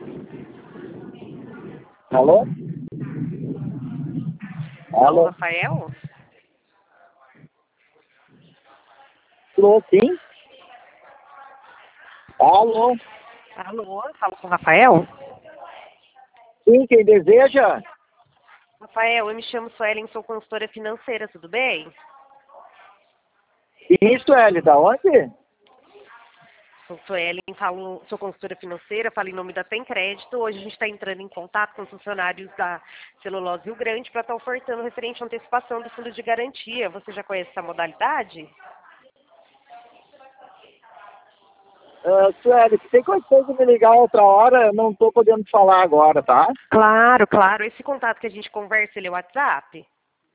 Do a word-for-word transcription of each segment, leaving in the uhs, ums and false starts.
Alô? Alô, Alô? Rafael? Alô, sim? Alô? Alô, falo com o Rafael? Sim, quem deseja? Rafael, eu me chamo Suelen, sou consultora financeira, tudo bem? Isso, Eli, da onde? Sou Suelen, falo, sou consultora financeira, falo em nome da Tem Crédito. Hoje a gente está entrando em contato com os funcionários da Celulose Rio Grande para estar ofertando referente à antecipação do fundo de garantia. Você já conhece essa modalidade? Uh, Sueli, se tem condições de me ligar outra hora, eu não estou podendo falar agora, tá? Claro, claro. Esse contato que a gente conversa, ele é o WhatsApp?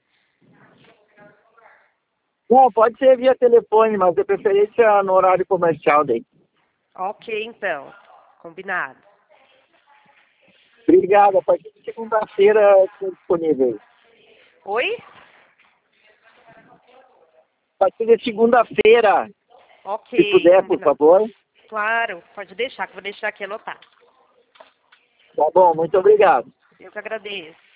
Não, pode ser via telefone, mas de preferência no horário comercial daí. Ok, então. Combinado. Obrigado, a partir de segunda-feira estou disponível. Oi? A partir de segunda-feira, se Ok, puder, por combinado. favor. Claro, pode deixar, que eu vou deixar aqui anotado. Tá bom, muito obrigado. Eu que agradeço.